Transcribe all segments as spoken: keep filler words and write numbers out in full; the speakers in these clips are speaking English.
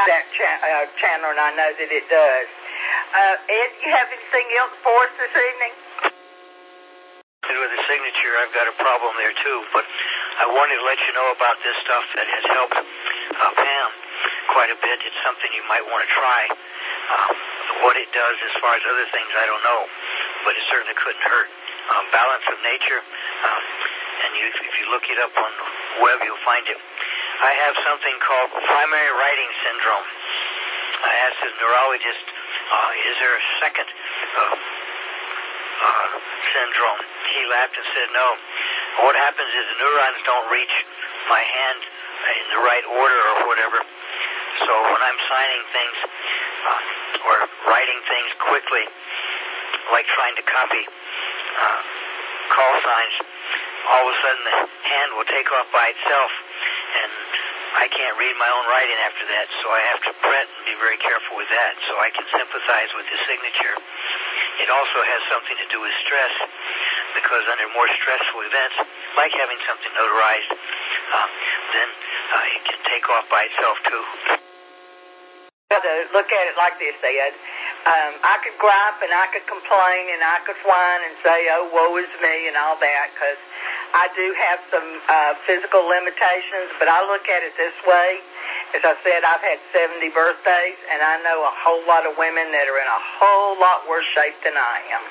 that cha- uh, channel, and I know that it does. Uh, Ed, you have anything else for us this evening? With the signature, I've got a problem there too, but I wanted to let you know about this stuff that has helped uh, Pam quite a bit. It's something you might want to try. Uh, what it does as far as other things, I don't know, but it certainly couldn't hurt. Uh, balance of nature, um, and you, if you look it up on the web, you'll find it. I have something called primary writing syndrome. I asked the neurologist, uh, is there a second uh, uh, syndrome? He laughed and said, no. What happens is the neurons don't reach my hand in the right order or whatever. So when I'm signing things uh, or writing things quickly, like trying to copy uh, call signs, all of a sudden the hand will take off by itself, and I can't read my own writing after that, so I have to print and be very careful with that, so I can sympathize with the signature. It also has something to do with stress, because under more stressful events, like having something notarized, uh, then uh, it can take off by itself too. To look at it like this, Ed. Um, I could gripe and I could complain and I could whine and say, oh, woe is me and all that, because I do have some uh, physical limitations, but I look at it this way. As I said, I've had seventy birthdays, and I know a whole lot of women that are in a whole lot worse shape than I am.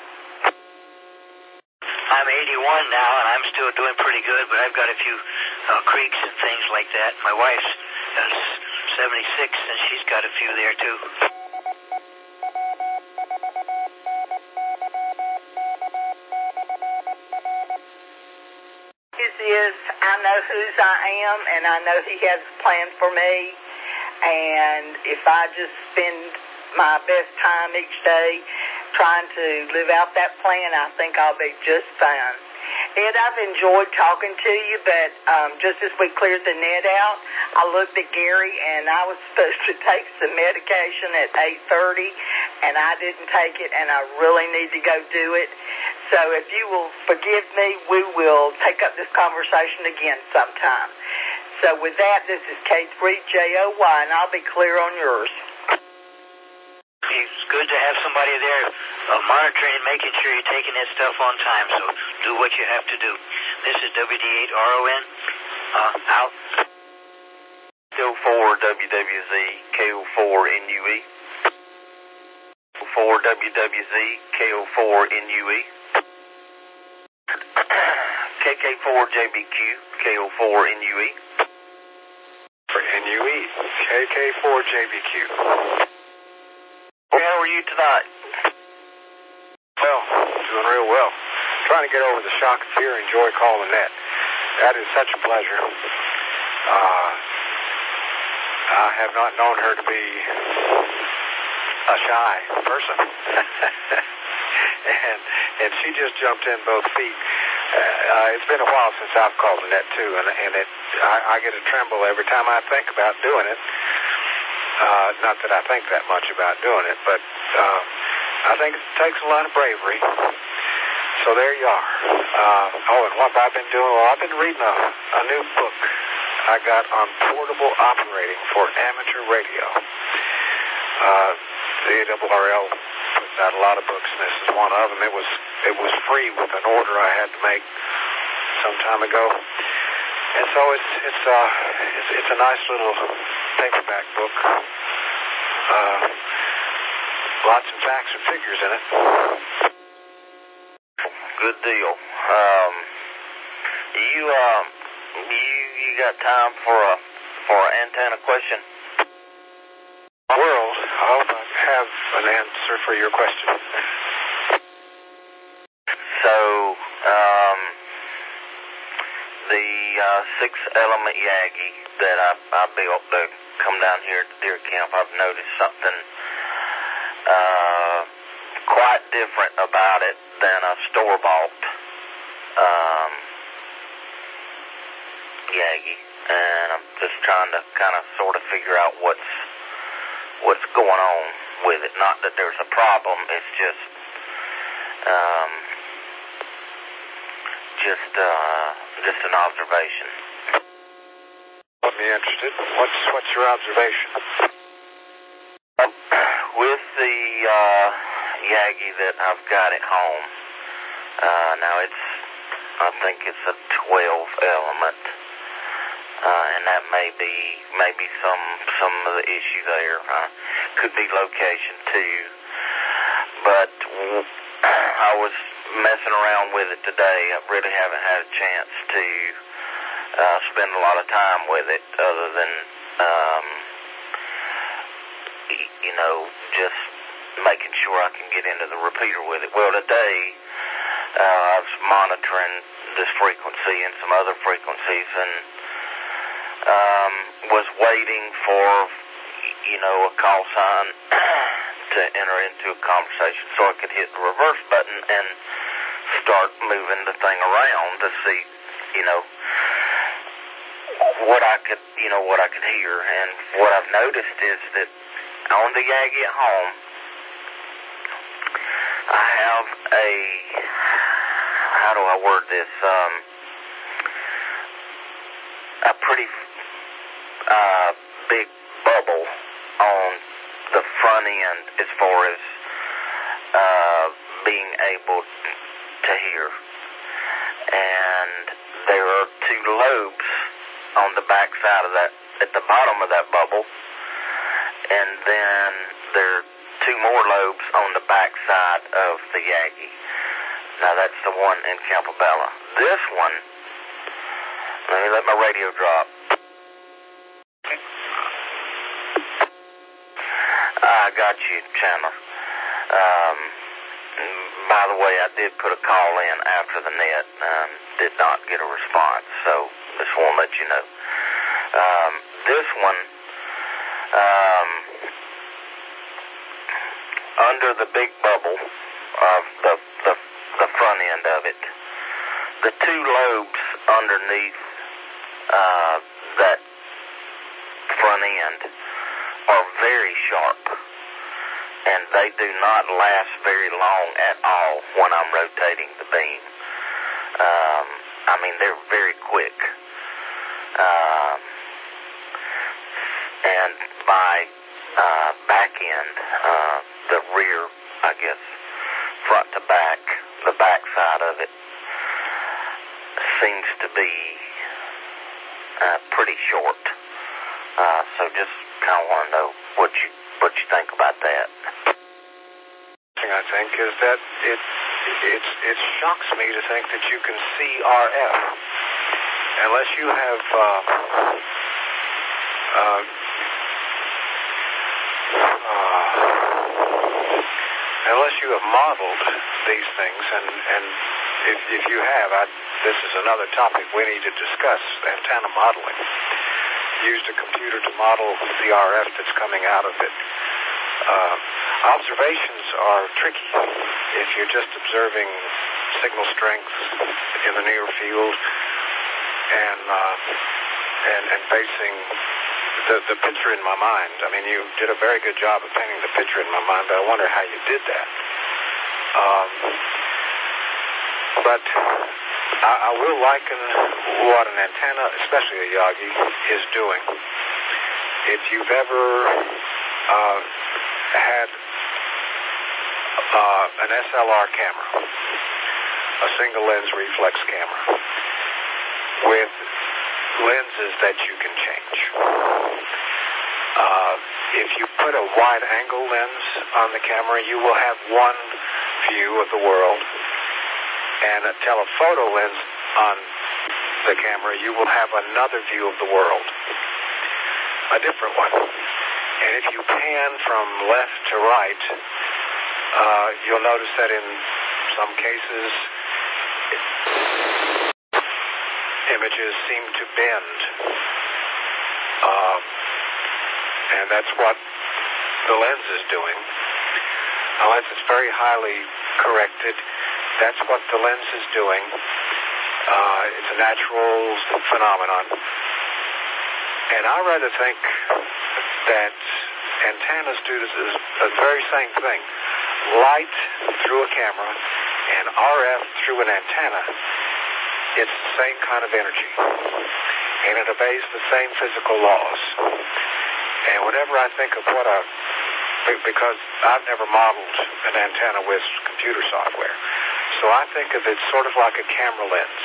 I'm eighty-one now, and I'm still doing pretty good, but I've got a few uh, creaks and things like that. My wife's uh, seventy-six, and she's got a few there, too. His is, I know whose I am, and I know he has a plan for me, and if I just spend my best time each day trying to live out that plan, I think I'll be just fine. Ed, I've enjoyed talking to you, but um, just as we cleared the net out, I looked at Gary, and I was supposed to take some medication at eight thirty, and I didn't take it, and I really need to go do it. So if you will forgive me, we will take up this conversation again sometime. So with that, this is K three J O Y, and I'll be clear on yours. It's good to have somebody there uh, monitoring and making sure you're taking that stuff on time, so do what you have to do. This is W D eight R O N, uh, out. K O four W W Z, K O four N U E. K O four W W Z, K O four N U E. K K four J B Q, K O four N U E. For N U E, K K four J B Q. How are you tonight? Well, doing real well. Trying to get over the shock of fear and enjoy calling that. That is such a pleasure. Uh, I have not known her to be a shy person. and and she just jumped in both feet. Uh, it's been a while since I've called Annette too, and, and it I, I get a tremble every time I think about doing it. Uh, not that I think that much about doing it, but uh, I think it takes a lot of bravery. So there you are. Uh, oh, and what have I been doing? Well, I've been reading a, a new book I got on portable operating for amateur radio. Uh, the A R R L puts out a lot of books, and this is one of them. It was it was free with an order I had to make some time ago, and so it's it's uh it's, it's a nice little paperback book. Uh, lots of facts and figures in it. Good deal. Um, you um you you got time for a for an antenna question? World, I hope I have an answer for your question. So, um, the uh, six element Yagi that I, I built to come down here to deer camp, I've noticed something uh, quite different about it than a store-bought um, Yagi, and I'm just trying to kind of sort of figure out what's what's going on with it. Not that there's a problem, it's just um, just uh, just an observation. Got me interested. What's what's your observation? Yagi that I've got at home. Uh, now it's, I think it's a twelve element, uh, and that may be maybe some some of the issue there. Uh, could be location too, but w- I was messing around with it today. I really haven't had a chance to uh, spend a lot of time with it, other than um, you know, just making sure I can get into the repeater with it. Well, today uh, I was monitoring this frequency and some other frequencies, and um, was waiting for, you know, a call sign to enter into a conversation so I could hit the reverse button and start moving the thing around to see, you know, what I could, you know, what I could hear. And what I've noticed is that on the Yagi at home, I have a, how do I word this, um, a pretty uh, big bubble on the front end as far as uh, being able to hear. And there are two lobes on the back side of that, at the bottom of that bubble, and then there are two more lobes on the back side of the Yagi. Now that's the one in Campobello. This one, let me let my radio drop. I got you, Chandler. Um, by the way, I did put a call in after the net and did not get a response, so just want to let you know. Um, this one, um, under the big bubble of the, the the front end of it, the two lobes underneath uh, that front end are very sharp, and they do not last very long at all when I'm rotating the beam. Um, I mean, they're very quick. Um, and my uh, back end, uh, the rear, I guess, front to back, the back side of it, seems to be uh, pretty short. Uh, so just kind of want to know what you what you think about that. The thing I think is that it it it shocks me to think that you can see R F unless you have uh, uh, uh, unless you have modeled these things, and and if if you have, I, this is another topic we need to discuss: antenna modeling. Used a computer to model the R F that's coming out of it. Uh, observations are tricky. If you're just observing signal strength in the near field and uh, and, and basing the, the picture in my mind. I mean, you did a very good job of painting the picture in my mind, but I wonder how you did that. Um, but I, I will liken what an antenna, especially a Yagi, is doing. If you've ever uh, had uh, an S L R camera, a single lens reflex camera, with lenses that you can change. Uh, if you put a wide angle lens on the camera, you will have one view of the world. And a telephoto lens on the camera, you will have another view of the world, a different one. And if you pan from left to right, uh, you'll notice that in some cases, images seem to bend. Uh, and that's what the lens is doing. Unless it's very highly corrected, that's what the lens is doing. Uh, it's a natural phenomenon. And I rather think that antennas do this, the very same thing. Light through a camera and R F through an antenna, it's the same kind of energy. And it obeys the same physical laws. And whenever I think of what a because I've never modeled an antenna with computer software. So I think of it sort of like a camera lens.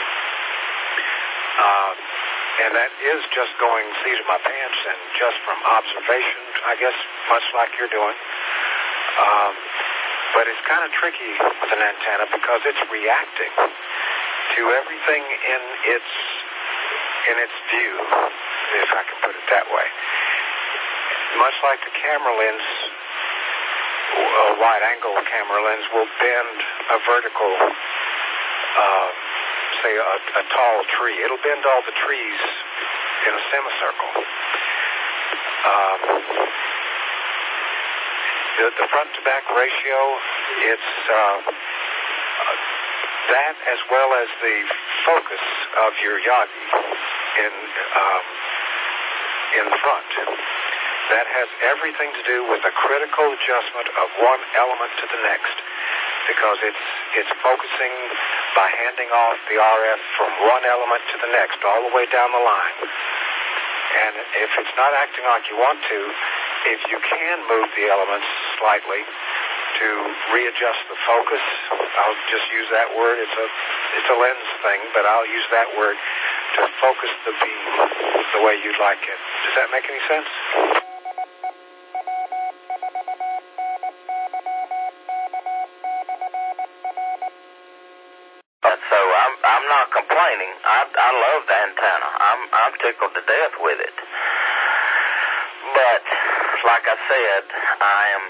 Uh, and that is just going seat of my pants and just from observation, I guess, much like you're doing. Um, but it's kind of tricky with an antenna because it's reacting to everything in its in its view, if I can put it that way. Much like the camera lens, a wide-angle camera lens will bend a vertical, uh, say, a, a tall tree. It'll bend all the trees in a semicircle. Um, the, the front-to-back ratio, it's uh, that as well as the focus of your Yagi in um, in the front. That has everything to do with a critical adjustment of one element to the next, because it's it's focusing by handing off the R F from one element to the next, all the way down the line. And if it's not acting like you want to, if you can move the elements slightly to readjust the focus, I'll just use that word. It's a it's a lens thing, but I'll use that word to focus the beam the way you'd like it. Does that make any sense? So I'm I'm not complaining. I I love the antenna. I'm I'm tickled to death with it. But like I said, I am.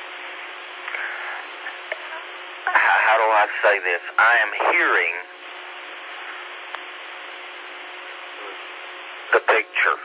How do I say this? I am hearing the picture.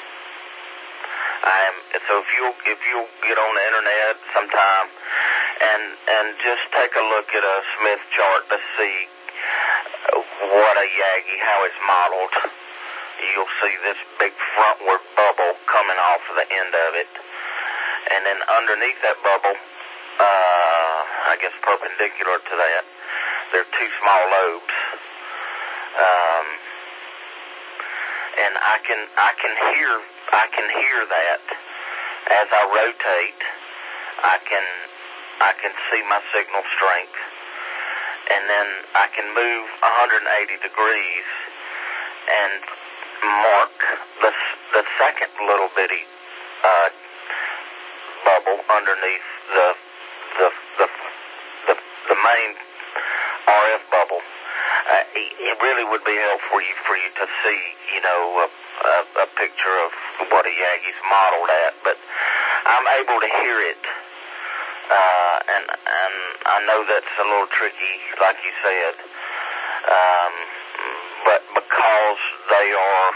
I am. So if you if you get on the internet sometime and and just take a look at a Smith chart to see what a Yagi, how it's modeled, you'll see this big frontward bubble coming off of the end of it, and then underneath that bubble, uh, I guess perpendicular to that, there are two small lobes, um, and I can I can hear I can hear that as I rotate. I can I can see my signal strength. And then I can move one hundred eighty degrees and mark the the second little bitty uh, bubble underneath the the the the, the main R F bubble. Uh, it really would be helpful for you for you to see, you know, a, a, a picture of what a Yagi's modeled at. But I'm able to hear it. Uh, and and I know that's a little tricky, like you said, um, but because they are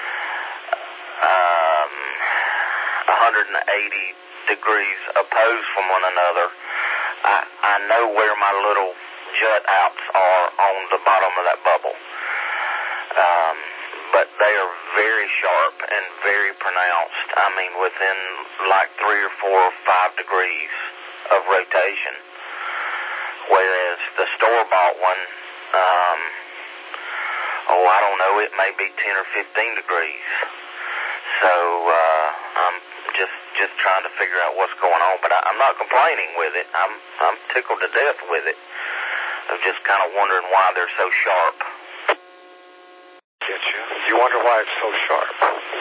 um, one hundred eighty degrees opposed from one another, I, I know where my little jut outs are on the bottom of that bubble. Um, but they are very sharp and very pronounced. I mean, within like three or four or five degrees of rotation, whereas the store-bought one, um, oh, I don't know, it may be ten or fifteen degrees. So uh, I'm just just trying to figure out what's going on, but I, I'm not complaining with it. I'm I'm tickled to death with it. I'm just kind of wondering why they're so sharp. Get you. You wonder why it's so sharp.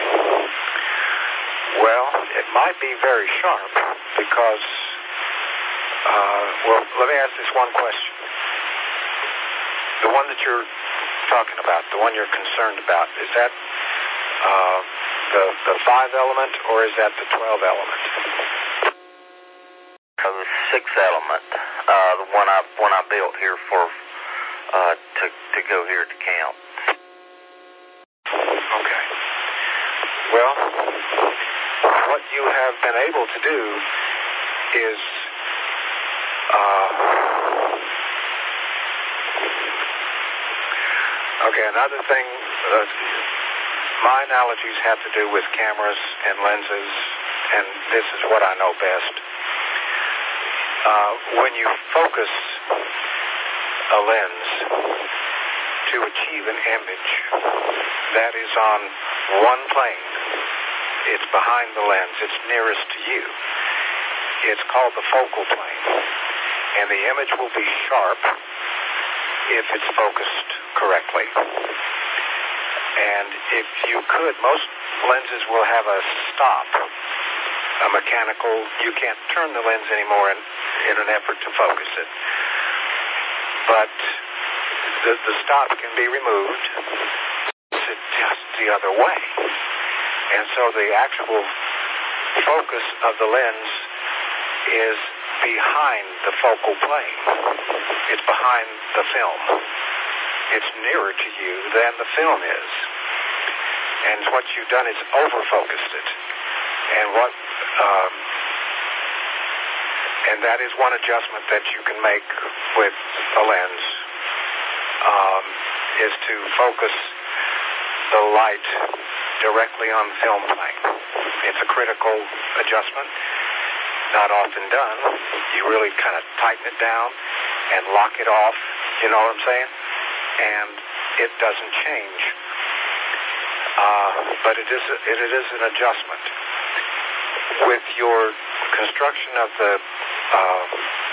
Well, it might be very sharp because. Uh, well, let me ask this one question. The one that you're talking about, the one you're concerned about, is that uh, the the five element or is that the twelve element? Uh, the six element, uh, the one I one I built here for uh, to to go here to camp. Okay. Well, what you have been able to do is. Uh, okay, another thing, uh, my analogies have to do with cameras and lenses, and this is what I know best. Uh, when you focus a lens to achieve an image that is on one plane, it's behind the lens, it's nearest to you. It's called the focal plane. And the image will be sharp if it's focused correctly. And if you could, most lenses will have a stop, a mechanical, you can't turn the lens anymore in, in an effort to focus it. But the, the stop can be removed. It's just the other way. And so the actual focus of the lens is behind the focal plane. It's behind the film. It's nearer to you than the film is. And what you've done is over-focused it. And what, um, and that is one adjustment that you can make with a lens, um, is to focus the light directly on the film plane. It's a critical adjustment, not often done. You really kind of tighten it down and lock it off, you know what I'm saying? And it doesn't change. Uh, but it is, a, it, it is an adjustment. With your construction of the uh,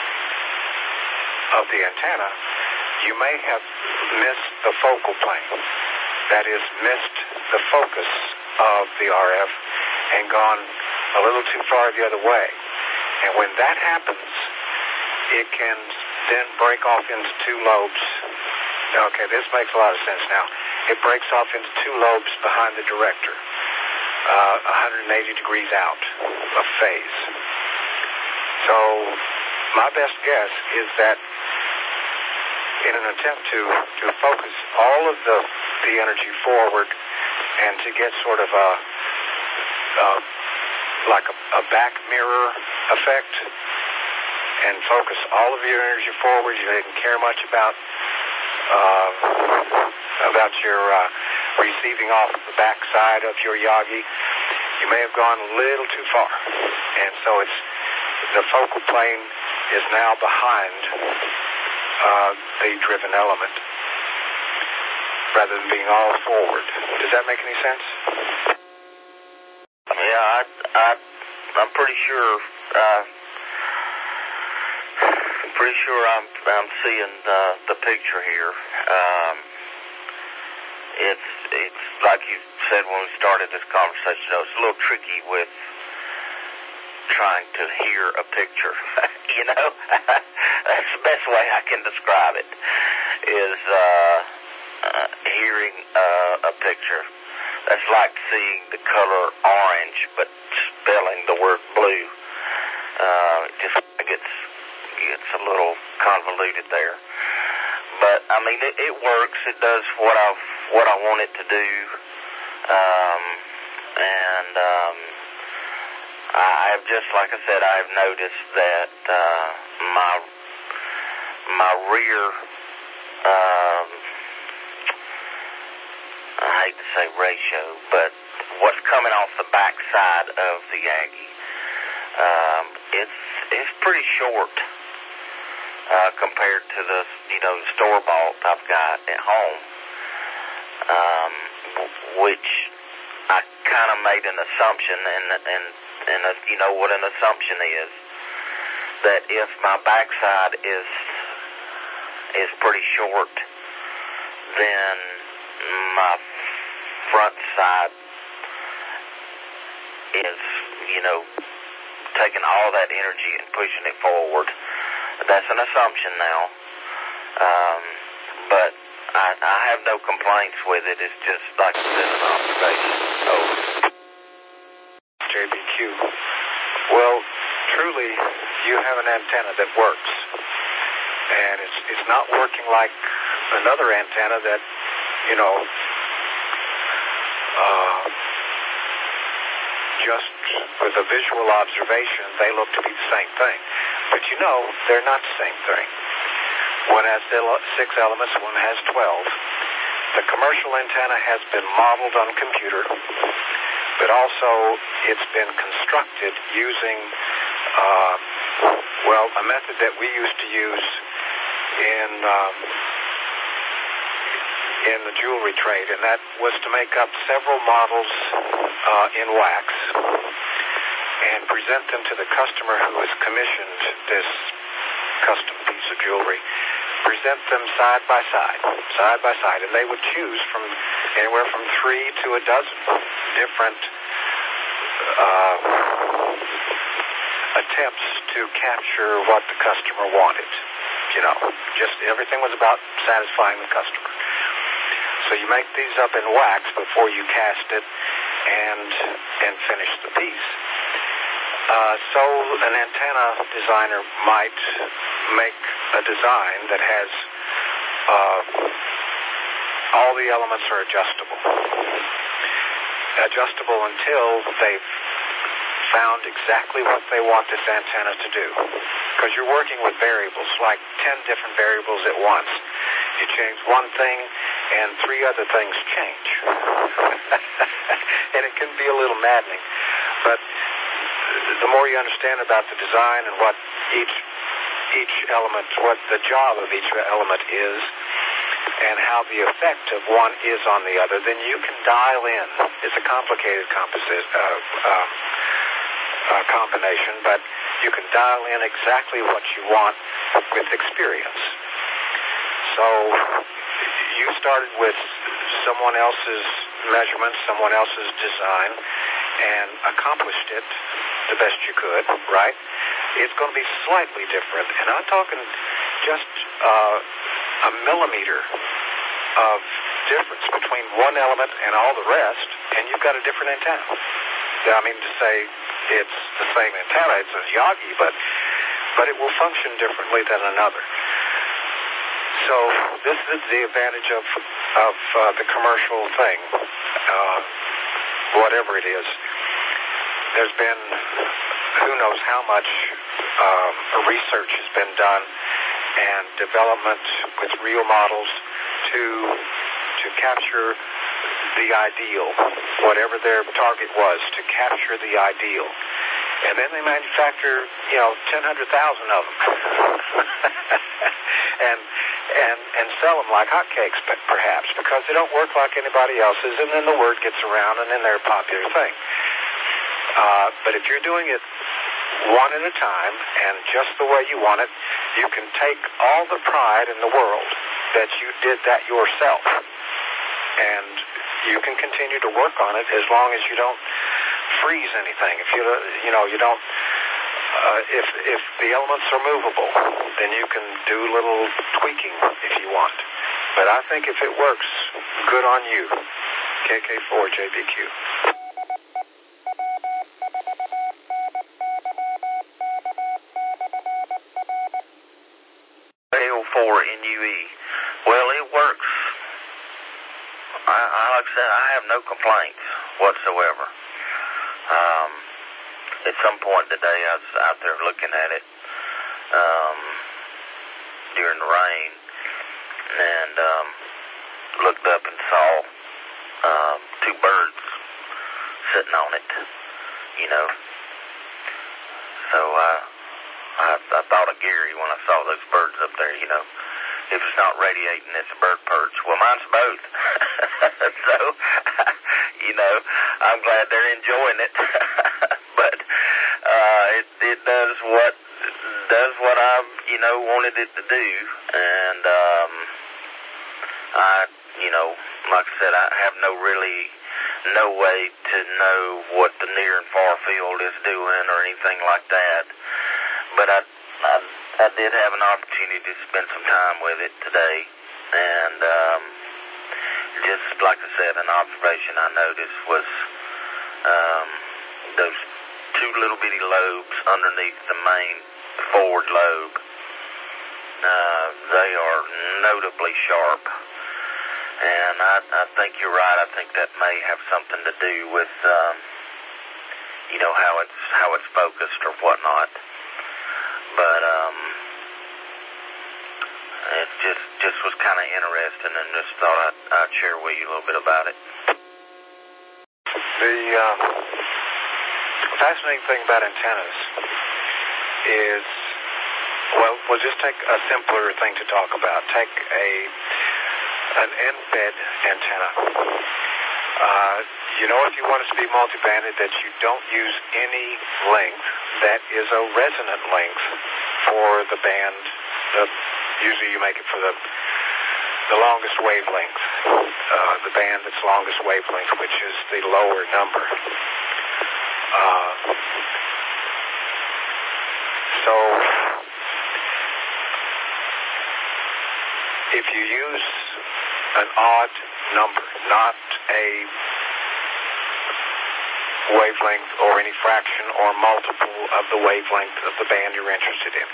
of the antenna, you may have missed the focal plane. That is, missed the focus of the R F and gone a little too far the other way. And when that happens, it can then break off into two lobes. Okay, this makes a lot of sense now. It breaks off into two lobes behind the director, uh, one hundred eighty degrees out of phase. So my best guess is that in an attempt to, to focus all of the, the energy forward and to get sort of a, uh, like a, a back mirror effect and focus all of your energy forward, you didn't care much about uh, about your uh, receiving off the back side of your Yagi. You may have gone a little too far. And so it's the focal plane is now behind uh, the driven element rather than being all forward. Does that make any sense? Yeah, I, I, I'm pretty sure. Uh, I'm pretty sure I'm I'm seeing uh, the picture here. Um, it's it's like you said when we started this conversation. You know, it's a little tricky with trying to hear a picture. You know, that's the best way I can describe it. Is uh, uh, hearing uh, a picture. That's like seeing the color orange, but spelling the word blue. Uh, it just gets gets a little convoluted there. But I mean, it, it works. It does what I what I want it to do. Um, and um, I've just like I said, I've noticed that uh, my my rear. Um, I hate to say ratio, but what's coming off the back side of the Yagi, um, it's it's pretty short uh, compared to the you know store bought I've got at home, um, which I kind of made an assumption, and and and uh, you know what an assumption is, that if my backside is is pretty short, then my front side is, you know, taking all that energy and pushing it forward. That's an assumption now. Um, but I, I have no complaints with it. It's just, like I said, an observation. Over. J B Q. Well, truly, you have an antenna that works. And it's it's not working like another antenna that, you know, uh, just with a visual observation, they look to be the same thing. But you know, they're not the same thing. One has six elements, one has twelve. The commercial antenna has been modeled on a computer, but also it's been constructed using, uh, well, a method that we used to use in um, in the jewelry trade, and that was to make up several models uh, in wax and present them to the customer who has commissioned this custom piece of jewelry, present them side by side, side by side, and they would choose from anywhere from three to a dozen different uh, attempts to capture what the customer wanted. You know, just everything was about satisfying the customer. So you make these up in wax before you cast it and and finish the piece. Uh, so an antenna designer might make a design that has uh, all the elements are adjustable. Adjustable until they've found exactly what they want this antenna to do. Because you're working with variables, like ten different variables at once. You change one thing, and three other things change. And it can be a little maddening. But the more you understand about the design and what each each element, what the job of each element is, and how the effect of one is on the other, then you can dial in. It's a complicated composi- uh, um, uh, combination, but you can dial in exactly what you want with experience. So you started with someone else's measurements, someone else's design, and accomplished it the best you could, right? It's going to be slightly different, and I'm talking just uh, a millimeter of difference between one element and all the rest, and you've got a different antenna. I mean, to say it's the same antenna, it's a Yagi, but but it will function differently than another. So this is the advantage of of uh, the commercial thing, uh, whatever it is. There's been who knows how much um, research has been done and development with real models to to capture the ideal, whatever their target was, to capture the ideal. And then they manufacture, you know, ten, one hundred thousand of them. and and and sell them like hotcakes, perhaps, because they don't work like anybody else's, and then the word gets around, and then they're a popular thing. Uh, but if you're doing it one at a time and just the way you want it, you can take all the pride in the world that you did that yourself. And you can continue to work on it as long as you don't freeze anything. If you you know you don't uh, if if the elements are movable, then you can do a little tweaking if you want. But I think if it works, good on you. K K four J B Q. L four N U E. Well, it works. I, I, like I said, I have no complaints whatsoever. Um, at some point today, I was out there looking at it um, during the rain, and um, looked up and saw uh, two birds sitting on it, you know. So uh, I, I thought of Gary when I saw those birds up there, you know. If it's not radiating, it's a bird perch. Well, mine's both. So, you know, I'm glad they're enjoying it. But uh, it it does what does what I you know wanted it to do, and um, I you know like I said, I have no really no way to know what the near and far field is doing or anything like that. But I. I I did have an opportunity to spend some time with it today, and um, just like I said, an observation I noticed was um, those two little bitty lobes underneath the main forward lobe. Uh, they are notably sharp, and I, I think you're right. I think that may have something to do with um, you know how it's how it's focused or whatnot. But um, it just just was kind of interesting, and just thought I'd, I'd share with you a little bit about it. The uh, fascinating thing about antennas is, well, we'll just take a simpler thing to talk about. Take a an end-fed antenna. Uh, you know, if you want it to be multibanded, that you don't use any length that is a resonant length for the band. The, usually you make it for the the longest wavelength, uh, the band that's longest wavelength, which is the lower number. Uh, so if you use an odd number, not a wavelength or any fraction or multiple of the wavelength of the band you're interested in,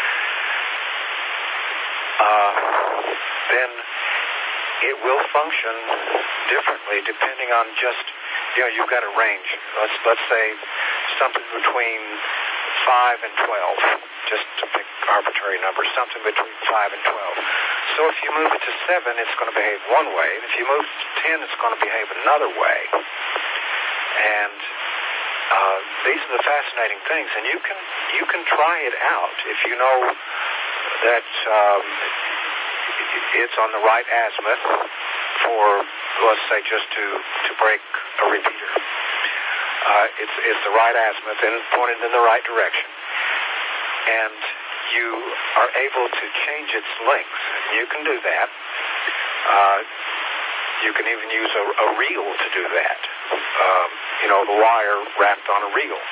uh, then it will function differently depending on just, you know, you've got a range. Let's let's say something between five and twelve, just to pick arbitrary numbers, something between five and twelve. So if you move it to seven, it's going to behave one way, and if you move it to ten, it's going to behave another way. And uh, these are the fascinating things, and you can you can try it out if you know that um, it's on the right azimuth for, let's say, just to, to break a repeater. Uh, it's, it's the right azimuth and pointed in the right direction. And you are able to change its length. You can do that. Uh, you can even use a, a reel to do that. Um, you know, the wire wrapped on a reel.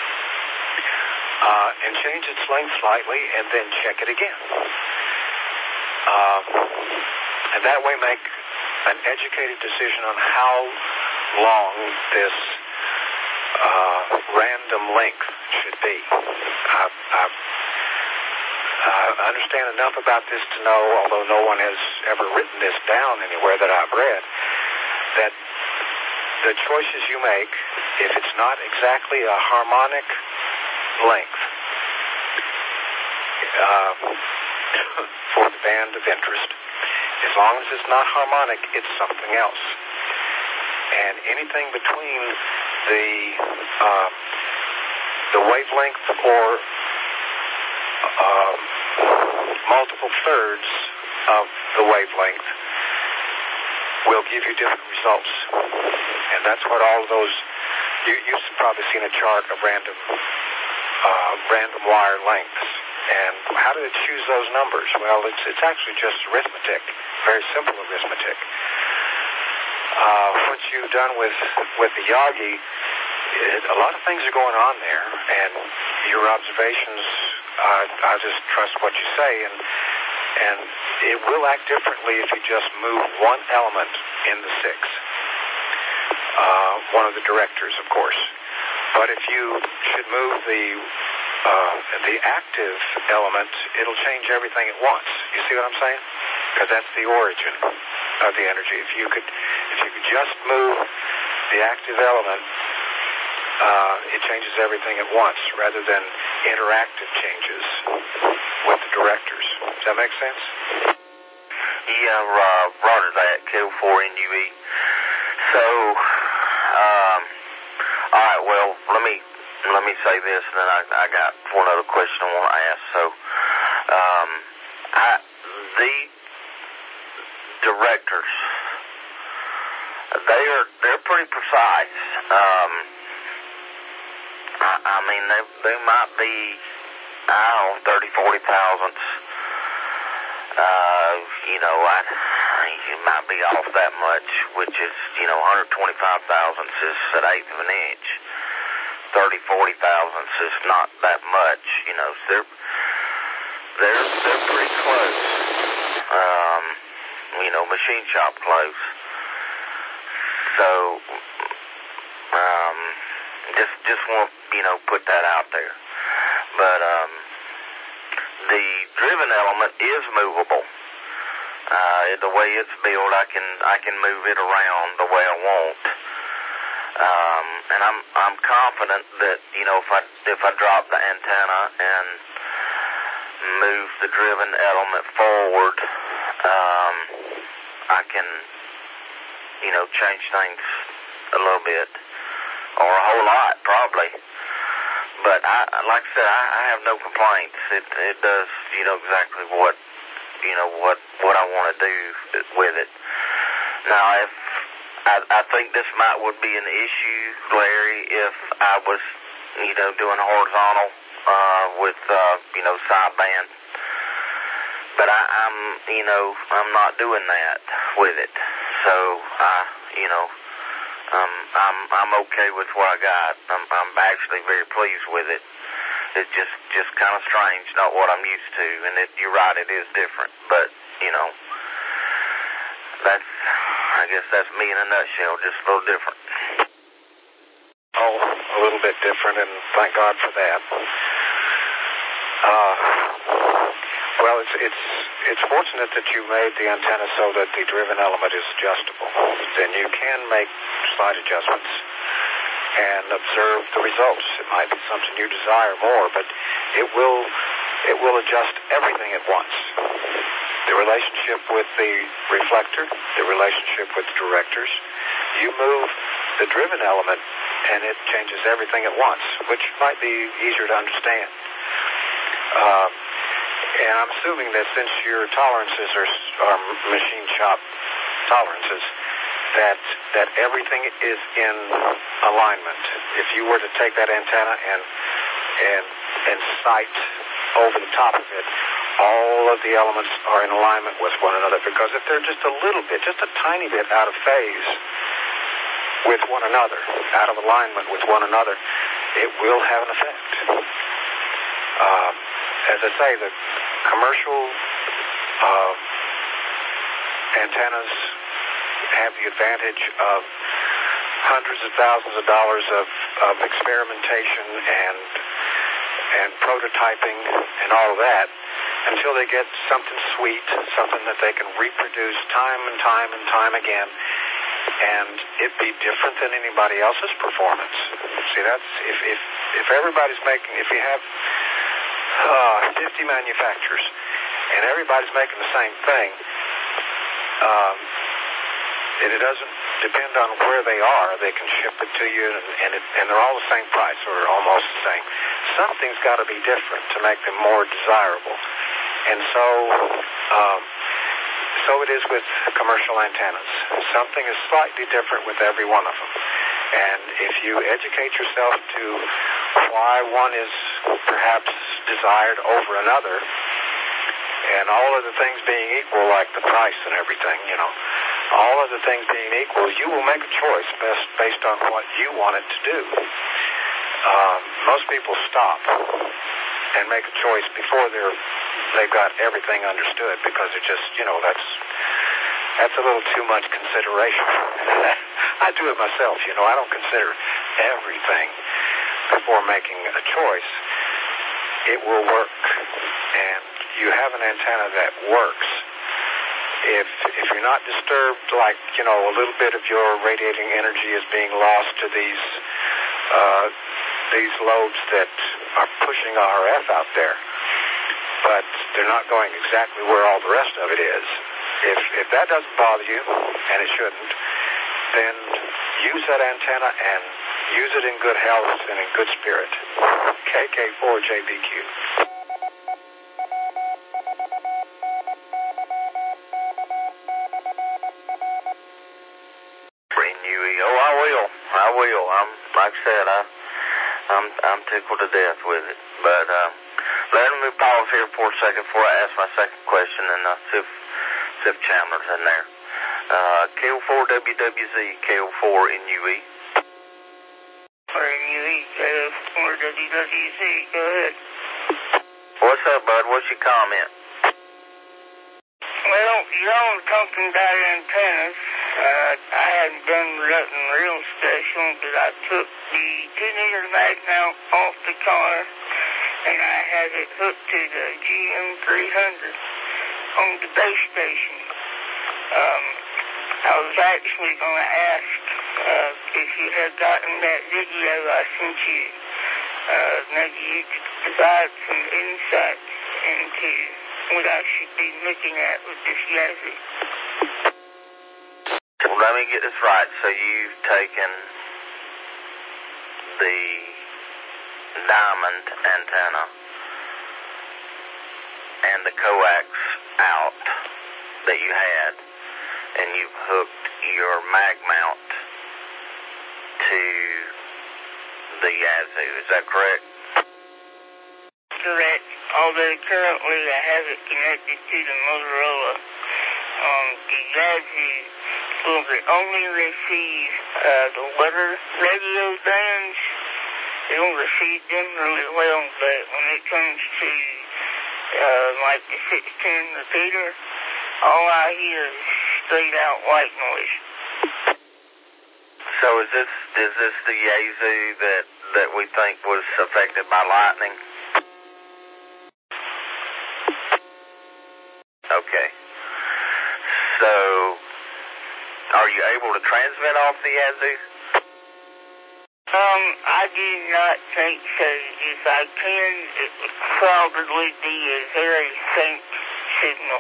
Uh, and change its length slightly and then check it again. Uh, and that way make an educated decision on how long this uh, random length should be. I, I, I understand enough about this to know, although no one has ever written this down anywhere that I've read, that the choices you make, if it's not exactly a harmonic length uh, for the band of interest, as long as it's not harmonic, it's something else. And anything between the uh, the wavelength or uh, multiple thirds of the wavelength will give you different results. And that's what all of those, you, you've probably seen a chart of random uh, random wire lengths. And how did it choose those numbers? Well, it's it's actually just arithmetic, very simple arithmetic. Uh, once you're done with with the Yagi, it, a lot of things are going on there, and your observations, uh, I just trust what you say, and and it will act differently if you just move one element in the six. Uh, one of the directors, of course. But if you should move the Uh, the active element, it'll change everything at once. You see what I'm saying? Because that's the origin of the energy. If you could, if you could just move the active element, uh, it changes everything at once, rather than interactive changes with the directors. Does that make sense? Yeah, uh, roger that. K four N U E. So, um, all right. Well, let me. Let me say this, and then I, I got one other question I want to ask. So, um, I, the directors, they are they're pretty precise. Um, I, I mean, they they might be, I don't know, thirty, forty thousandths. Uh, you know, I, it might be off that much, which is, you know, one hundred twenty-five thousandths is an eighth of an inch. thirty, forty thousandths is not that much, you know, so they're, they're, they're pretty close, um, you know, machine shop close. So, um, just, just want to, you know, put that out there. But, um, the driven element is movable. Uh, the way it's built, I can, I can move it around the way I want. Um, and I'm I'm confident that, you know, if I if I drop the antenna and move the driven element forward, um, I can, you know, change things a little bit, or a whole lot probably. But I, like I said, I, I have no complaints. It it does, you know, exactly what, you know, what what I want to do with it. Now, if I, I think this might would be an issue, Larry, if I was, you know, doing horizontal uh, with, uh, you know, sideband. But I, I'm, you know, I'm not doing that with it. So, I, you know, um, I'm I'm okay with what I got. I'm I'm actually very pleased with it. It's just just kind of strange, not what I'm used to. And it, you're right, it is different. But you know, that's I guess that's me in a nutshell, just a little different. Oh, a little bit different, and thank God for that. Uh, well, it's it's it's fortunate that you made the antenna so that the driven element is adjustable. Then you can make slight adjustments and observe the results. It might be something you desire more, but it will it will adjust everything at once. The relationship with the reflector, the relationship with the directors. You move the driven element, and it changes everything at once, which might be easier to understand. Uh, and I'm assuming that since your tolerances are, are machine shop tolerances, that that everything is in alignment. If you were to take that antenna and and and sight over the top of it, all of the elements are in alignment with one another. Because if they're just a little bit, just a tiny bit out of phase with one another, out of alignment with one another, it will have an effect. Uh, as I say, the commercial uh, antennas have the advantage of hundreds of thousands of dollars of, of experimentation and and prototyping and all of that until they get something sweet, something that they can reproduce time and time and time again, and it be different than anybody else's performance. See, that's if if if everybody's making, if you have uh, fifty manufacturers and everybody's making the same thing, um, and it doesn't depend on where they are. They can ship it to you, and and, it, and they're all the same price or almost the same. Something's got to be different to make them more desirable, and so um, so it is with commercial antennas. Something is slightly different with every one of them, and if you educate yourself to why one is perhaps desired over another, and all of the things being equal, like the price and everything, you know. All of the things being equal, you will make a choice best based on what you want it to do. Um, most people stop and make a choice before they're they've got everything understood, because it just, you know, that's that's a little too much consideration. I do it myself, you know. I don't consider everything before making a choice. It will work, and you have an antenna that works. If if you're not disturbed, like, you know, a little bit of your radiating energy is being lost to these uh, these loads that are pushing R F out there, but they're not going exactly where all the rest of it is. If if that doesn't bother you, and it shouldn't, then use that antenna and use it in good health and in good spirit. K K four J B Q. Oh, I will. I will. I'm like I said, I, I'm I'm tickled to death with it. But uh, let me pause here for a second before I ask my second question, and uh, see if see if Chandler's in there. Uh, K O four W W Z, K O four N U E. N U E, K O four W W Z. Go ahead. What's up, bud? What's your comment? Well, you're all talking about antennas. Uh, I hadn't done nothing real special, but I took the two meter mag mount off the car, and I had it hooked to the G M three hundred on the base station. Um, I was actually going to ask uh, if you had gotten that video I sent you. Uh, maybe you could provide some insights into what I should be looking at with this Yazoo. Well, let me get this right. So you've taken the diamond antenna and the coax out that you had, and you've hooked your mag mount to the Yazoo. Is that correct? Correct. Although currently I have it connected to the Motorola, um, the Yazoo will only receive uh, the letter radio bands. It will receive them really well, but when it comes to uh, like the six ten repeater, all I hear is straight out white noise. So is this is this the Yazoo that, that we think was affected by lightning? Okay. So, are you able to transmit off the Yazoo? Um, I do not think so. If I can, it would probably be a very faint signal.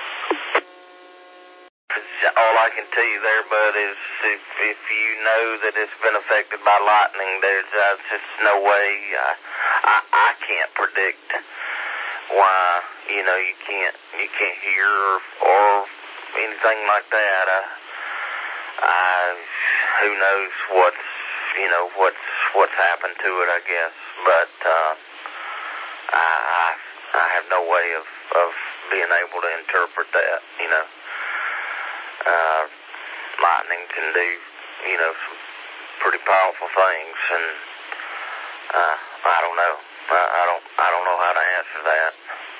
All I can tell you there, bud, is if if you know that it's been affected by lightning, there's uh, just no way. Uh, I I can't predict why you know you can't you can't hear or, or anything like that. Uh, I who knows what's you know what's what's happened to it, I guess, but uh, I I have no way of of being able to interpret that, you know. Uh, lightning can do, you know, some pretty powerful things, and uh, I don't know. I, I don't. I don't know how to answer that.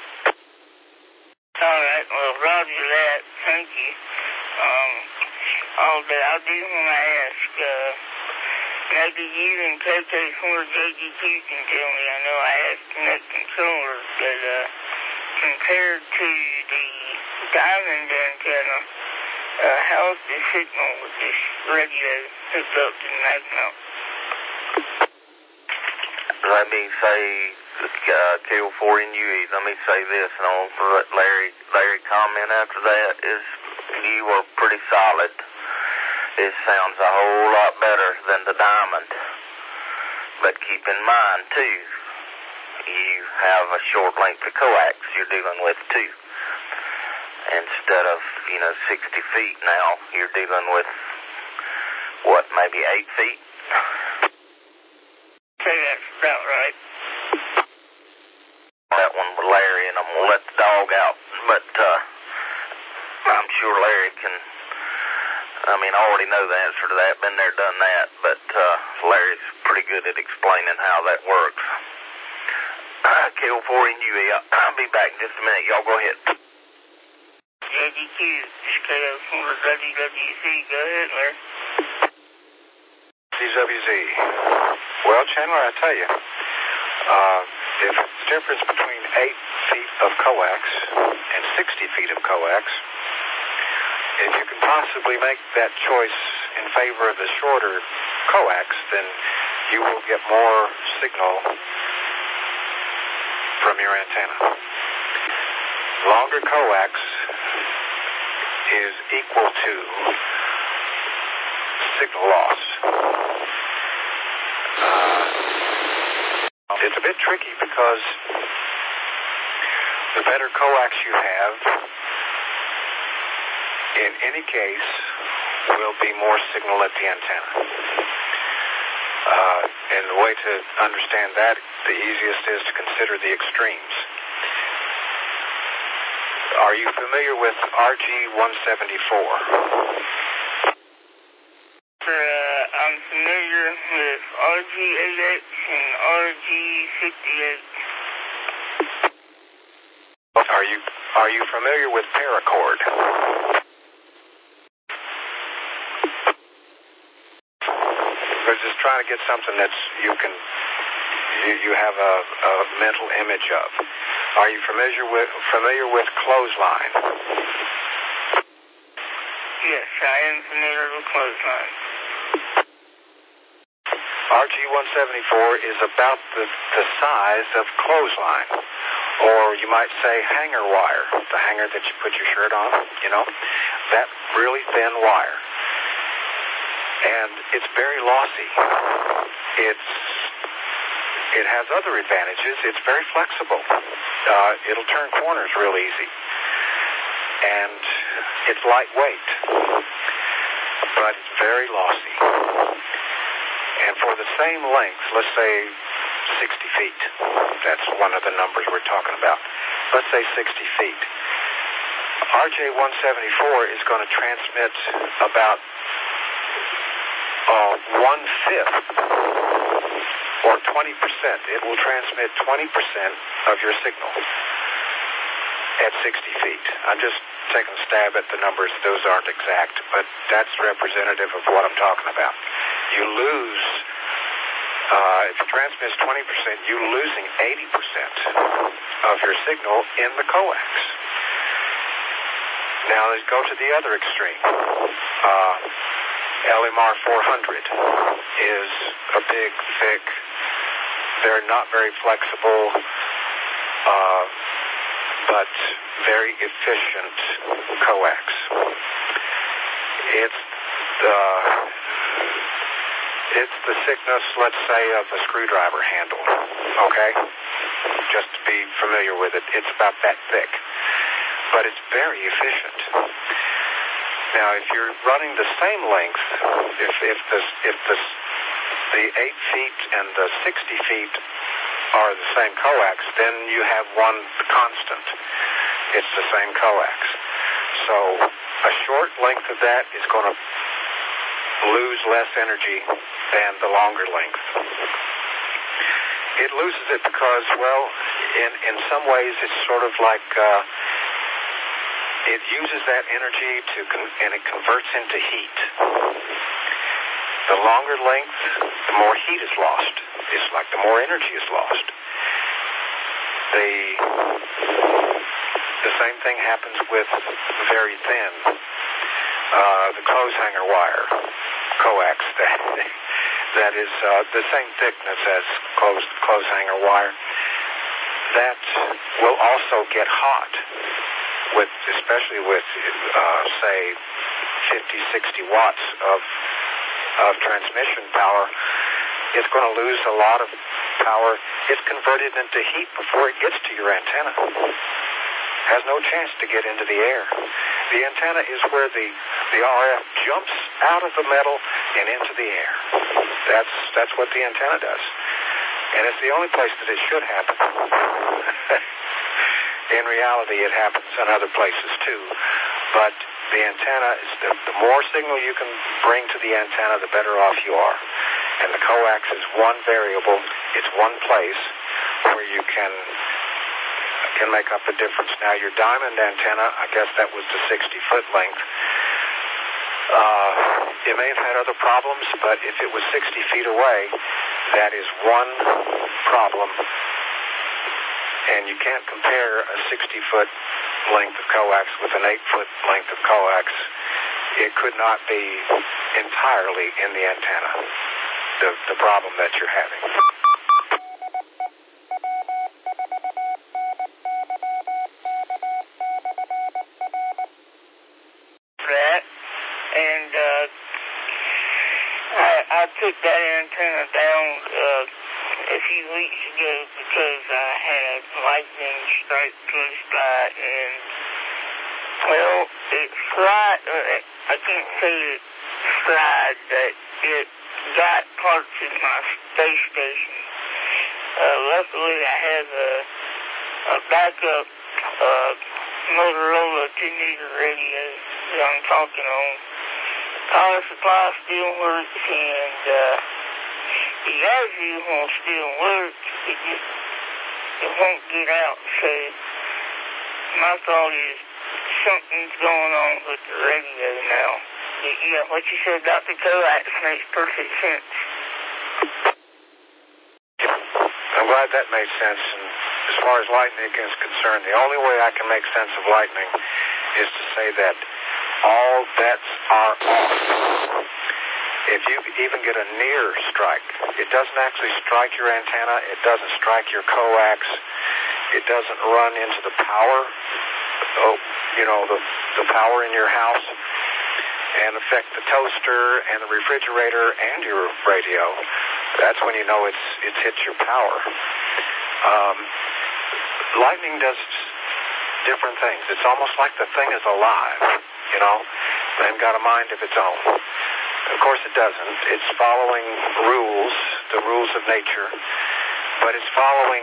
All right. Well, roger that. Thank you. Um, all that I do want to ask, uh, maybe you and K K four J G Q can tell me. I know I asked Connect Controllers, but uh, compared to the diamond antenna, Uh, how's the signal with this radio hooked up to the mag mount? Let me say, uh, K O four N U E, let me say this, and I'll let Larry, Larry comment after that, is you are pretty solid. It sounds a whole lot better than the diamond. But keep in mind, too, you have a short length of coax you're dealing with, too. Instead of, you know, sixty feet now, you're dealing with, what, maybe eight feet? Say that's about right. That one with Larry, and I'm going to let the dog out. But uh, I'm sure Larry can, I mean, I already know the answer to that, been there, done that. But uh, Larry's pretty good at explaining how that works. Uh, K O four N U E, I'll be back in just a minute. Y'all go ahead. J G Q, K O four W W Z, go ahead, Larry. D W Z. Well, Chandler, I tell you, uh, if it's the difference between eight feet of coax and sixty feet of coax, if you can possibly make that choice in favor of the shorter coax, then you will get more signal from your antenna. Longer coax is equal to signal loss. Uh, it's a bit tricky because the better coax you have, in any case, will be more signal at the antenna. Uh, and the way to understand that, the easiest is to consider the extremes. Are you familiar with R G one seventy-four? Uh, I'm familiar with R G eight X and R G fifty-eight. Are you are you familiar with paracord? We're just trying to get something that's you can you, you have a, a mental image of. Are you familiar with familiar with clothesline? Yes, I am familiar with clothesline. R G one seventy-four is about the, the size of clothesline, or you might say hanger wire, the hanger that you put your shirt on, you know, that really thin wire. And it's very lossy. It's It has other advantages. It's very flexible. Uh, it'll turn corners real easy. And it's lightweight. but it's very lossy. And for the same length, let's say sixty feet, that's one of the numbers we're talking about. Let's say sixty feet. R J one seventy-four is going to transmit about uh, one-fifth or twenty percent. It will transmit twenty percent of your signal at sixty feet. I'm just taking a stab at the numbers. Those aren't exact, but that's representative of what I'm talking about. You lose, uh, if it transmits twenty percent, you're losing eighty percent of your signal in the coax. Now let's go to the other extreme. Uh, L M R four hundred is a big, thick, they're not very flexible, uh, but very efficient coax. It's the it's the thickness, let's say, of a screwdriver handle. Okay, just to be familiar with it, it's about that thick, but it's very efficient. Now, if you're running the same length, if if the if the the eight feet and the sixty feet are the same coax, then you have one constant. It's the same coax. So a short length of that is going to lose less energy than the longer length. It loses it because, well, in in some ways it's sort of like uh, it uses that energy to con- and it converts into heat. The longer length, the more heat is lost. It's like the more energy is lost. The the same thing happens with very thin, uh, the clothes hanger wire coax. That that is uh, the same thickness as clothes clothes hanger wire. That will also get hot, with especially with uh, say fifty, sixty watts of of transmission power. It's going to lose a lot of power. It's converted into heat before it gets to your antenna. Has no chance to get into the air. The antenna is where the, the R F jumps out of the metal and into the air. That's that's what the antenna does. And it's the only place that it should happen. In reality, it happens in other places too. But the antenna, is the, the more signal you can bring to the antenna, the better off you are. And the coax is one variable. It's one place where you can can make up a difference. Now, your diamond antenna, I guess that was the sixty foot length. Uh, it may have had other problems, but if it was sixty feet away, that is one problem. And you can't compare a sixty foot length of coax with an eight foot length of coax. It could not be entirely in the antenna, the, the problem that you're having. That, and uh, I, I took that antenna down uh, a few weeks ago because I had a lightning strike close by, and well, it fried, uh, I can't say it fried, but it got parts of my space station. Uh, luckily, I have a, a backup uh, Motorola two meter radio that I'm talking on. Power supply still works, and uh, the radio will still work. It just it won't get out. So my thought is something's going on with the radio now. Yeah, what you said about the coax makes perfect sense. I'm glad that made sense. And as far as lightning is concerned, the only way I can make sense of lightning is to say that all bets are off. If you even get a near strike, it doesn't actually strike your antenna, it doesn't strike your coax, it doesn't run into the power, oh, you know, the, the power in your house, and affect the toaster and the refrigerator and your radio. That's when you know it's it's hit your power. Um, lightning does different things. It's almost like the thing is alive, you know. and got a mind of its own. Of course it doesn't. It's following rules, the rules of nature, but it's following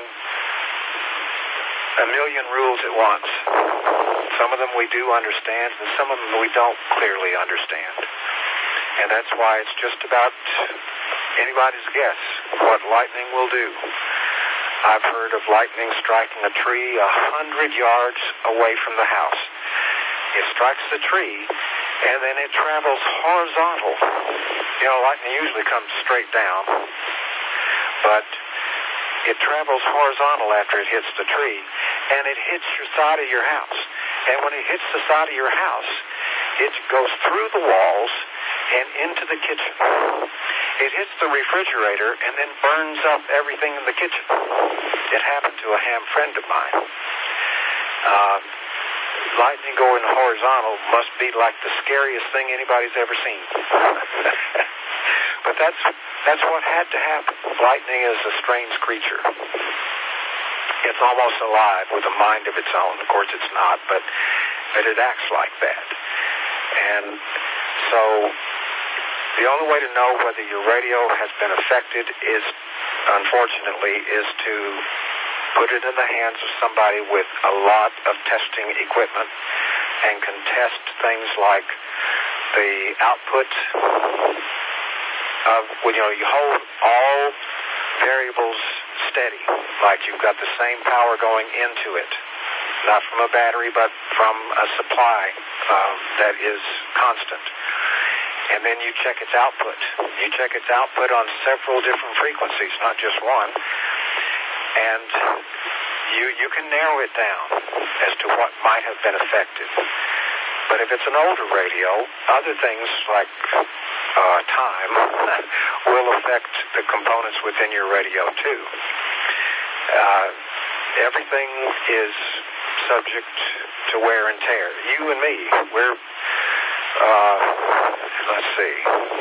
a million rules at once. Some of them we do understand, and some of them we don't clearly understand. And that's why it's just about anybody's guess what lightning will do. I've heard of lightning striking a tree a hundred yards away from the house. It strikes the tree, and then it travels horizontal. You know, lightning usually comes straight down, but it travels horizontal after it hits the tree, and it hits your side of your house. And when it hits the side of your house, it goes through the walls and into the kitchen. It hits the refrigerator and then burns up everything in the kitchen. It happened to a ham friend of mine. Uh, lightning going horizontal must be like the scariest thing anybody's ever seen. But that's that's what had to happen. Lightning is a strange creature. It's almost alive with a mind of its own. Of course it's not, but, but it acts like that. And so the only way to know whether your radio has been affected is, unfortunately, is to put it in the hands of somebody with a lot of testing equipment and can test things like the output of, well, you know, you hold all variables steady, like you've got the same power going into it, not from a battery, but from a supply um, that is constant. And then you check its output. You check its output on several different frequencies, not just one. And you you can narrow it down as to what might have been affected. But if it's an older radio, other things like uh, time will affect the components within your radio too. Uh, everything is subject to wear and tear. You and me, we're Uh, let's see.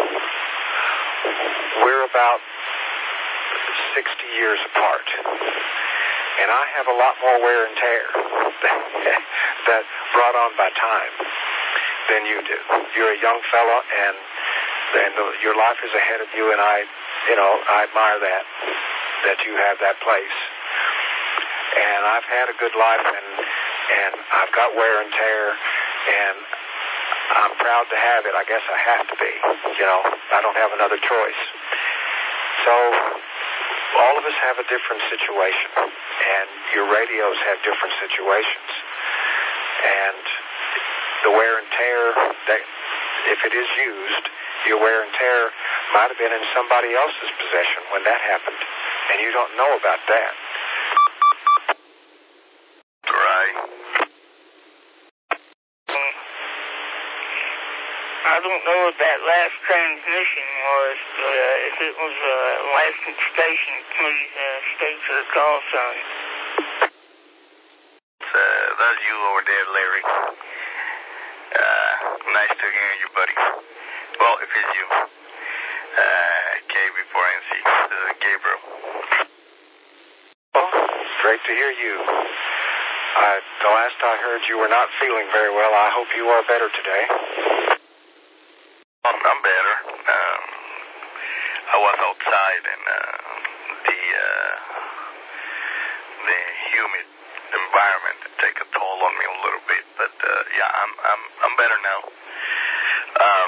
We're about sixty years apart. And I have a lot more wear and tear that brought on by time than you do. You're a young fella, and, and your life is ahead of you, and I, you know, I admire that, that you have that place. And I've had a good life, and, and I've got wear and tear, and I'm proud to have it. I guess I have to be. You know, I don't have another choice. So all of us have a different situation, and your radios have different situations. And the wear and tear, that if it is used, your wear and tear might have been in somebody else's possession when that happened, and you don't know about that. Right. I don't know what that last transmission was, but uh, if it was a licensed station, please uh, state your call sign. Uh, that's you over there, Larry. Uh, nice to hear you, buddy. Well, if it's you. Uh, K B four N C. This is Gabriel. Well, great to hear you. Uh, the last I heard, you were not feeling very well. I hope you are better today. I'm better. Um, I was outside, and uh, the uh, the humid environment take a toll on me a little bit. But uh, yeah, I'm I'm I'm better now. Um,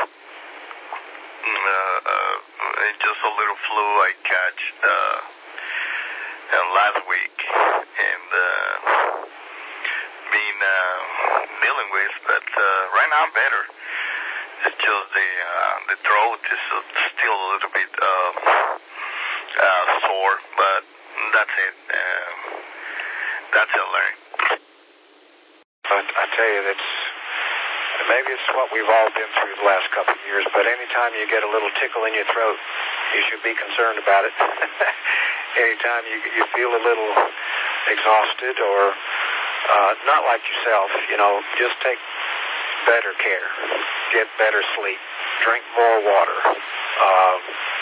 uh, uh, just a little flu I catch uh, uh, last week, and uh, been uh, dealing with. But uh, right now I'm better. It's just the uh, the throat is uh, still a little bit uh, uh, sore, but that's it. Uh, that's it, Larry. But I tell you, that's maybe it's what we've all been through the last couple of years. But anytime you get a little tickle in your throat, you should be concerned about it. Anytime you you feel a little exhausted or uh, not like yourself, you know, just take better care, get better sleep, drink more water. Um,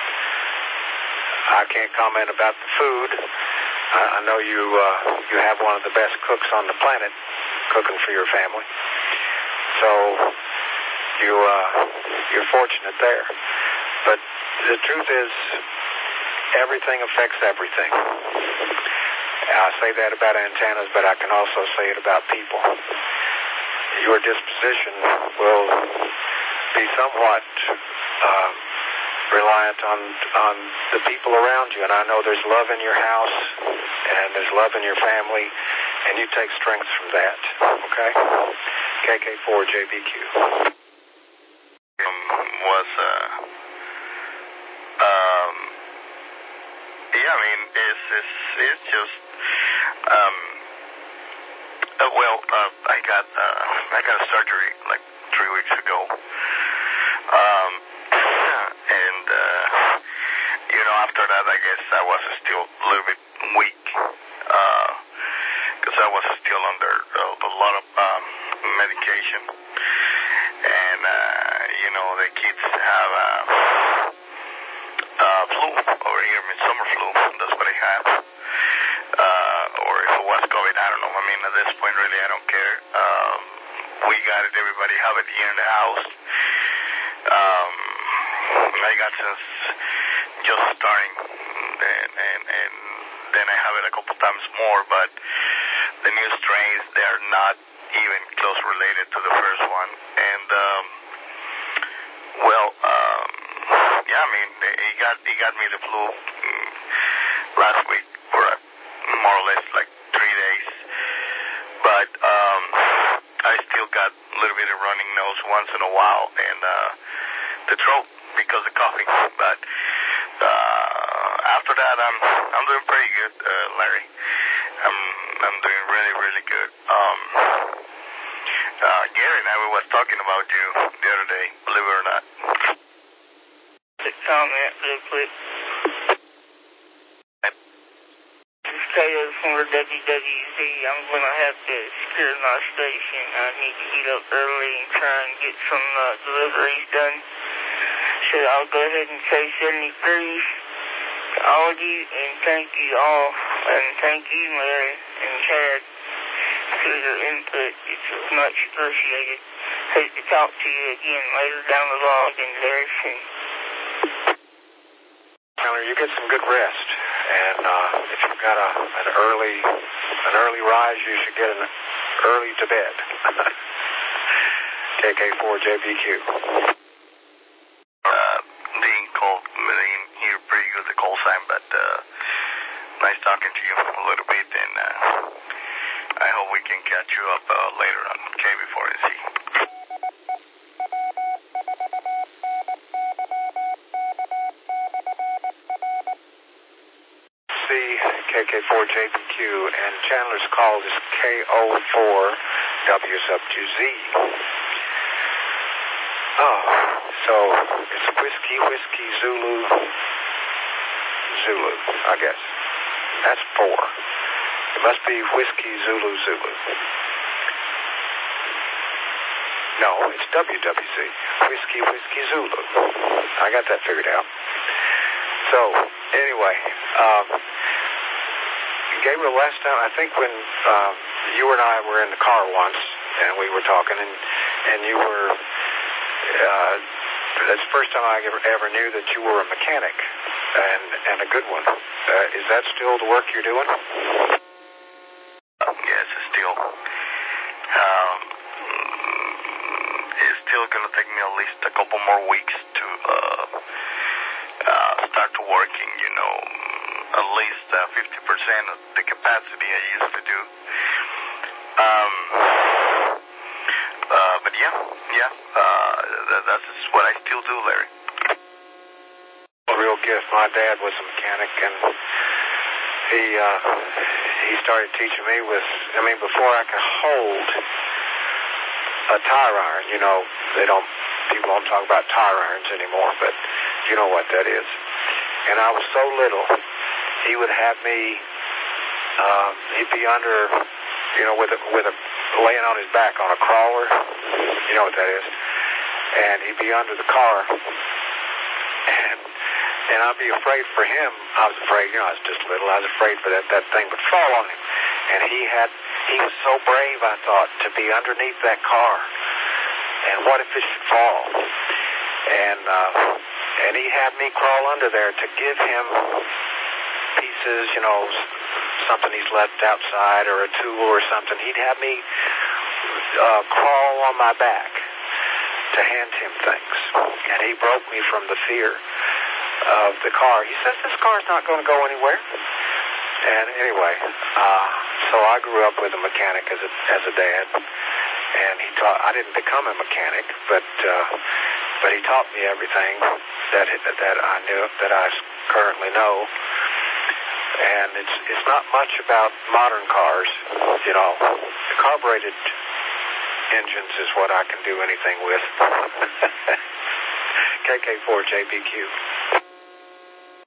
I can't comment about the food. I, I know you uh, you have one of the best cooks on the planet cooking for your family. So you, uh, you're fortunate there. But the truth is, everything affects everything. I say that about antennas, but I can also say it about people. Your disposition will be somewhat uh, reliant on, on the people around you. And I know there's love in your house, and there's love in your family, and you take strength from that. Okay? K K four J B Q. Um, was, uh, um, yeah, I mean, it's, it's, it's just, um, uh, well, uh, I got, uh, I got a surgery like three weeks ago. Um, and, uh, you know, after that, I guess I was still a little bit weak, uh, because I was still under a, a lot of, um, medication. And, uh, you know, the kids have, uh, uh, flu over here, midsummer flu. That's what I have. Uh, or if it was COVID, I don't know. I mean, at this point, really, I don't care. Um, we got it. Everybody have it here in the house. Um, I got since just starting, and, and, and then I have it a couple times more, but the new strains, they are not even close related to the first one. And, um, well, um, yeah, I mean, he got, he got me the flu um, last week for a, more or less like three days. But, um, I still got a little bit of running nose once in a while, and, uh, the throat because of coughing. But, uh, after that, I'm, I'm doing pretty good, uh, Larry. I'm, I'm doing really, really good. Um, uh, Gary and I were talking about you the other day, believe it or not. Quick comment real quick. This is K O from W W Z. I'm going to have to secure my station. I need to get up early and try and get some uh, deliveries done. So I'll go ahead and say seventy-three to all of you, and thank you all. And thank you, Larry and Chad, for your input. It's much appreciated. Hope to talk to you again later down the log and very soon. Tyler, you get some good rest, and uh, if you've got a, an early an early rise, you should get an early to bed. K K four J B Q. Uh, being cold, being here pretty good, the call sign, but uh, nice talking to you a little bit, and uh, I hope we can catch you up uh, later on K B four Z. K K four J B Q, and Chandler's call is K O four W sub two Z. Oh, so it's Whiskey, Whiskey, Zulu, Zulu, I guess. That's four. It must be Whiskey, Zulu, Zulu. No, it's W W Z. Whiskey, Whiskey, Zulu. I got that figured out. So, anyway, um, Gabriel, last time, I think when uh, you and I were in the car once, and we were talking, and, and you were, uh, that's the first time I ever, ever knew that you were a mechanic, and, and a good one. Uh, is that still the work you're doing? Yes, it's still. Um, it's still going to take me at least a couple more weeks to uh, uh, start to working, you know, at least uh, fifty percent of the capacity I used to do. Um, uh, but yeah, yeah, uh, that, that's what I still do, Larry. A real gift. My dad was a mechanic, and he uh, he started teaching me with, I mean, before I could hold a tire iron, you know, they don't, people don't talk about tire irons anymore, but you know what that is. And I was so little, he would have me, uh, he'd be under, you know, with a, with a, laying on his back on a crawler, you know what that is, and he'd be under the car, and, and I'd be afraid for him. I was afraid, you know, I was just little, I was afraid for that, that thing would fall on him, and he had, he was so brave, I thought, to be underneath that car, and what if it should fall? And uh, and he had me crawl under there to give him pieces, you know, something he's left outside or a tool or something. He'd have me uh, crawl on my back to hand him things. And he broke me from the fear of the car. He says, this car's not going to go anywhere. And anyway, uh, so I grew up with a mechanic as a, as a dad. And he taught, I didn't become a mechanic, but uh, but he taught me everything that that I knew, that I currently know. And it's it's not much about modern cars, you know. The carbureted engines is what I can do anything with. K K four J B Q.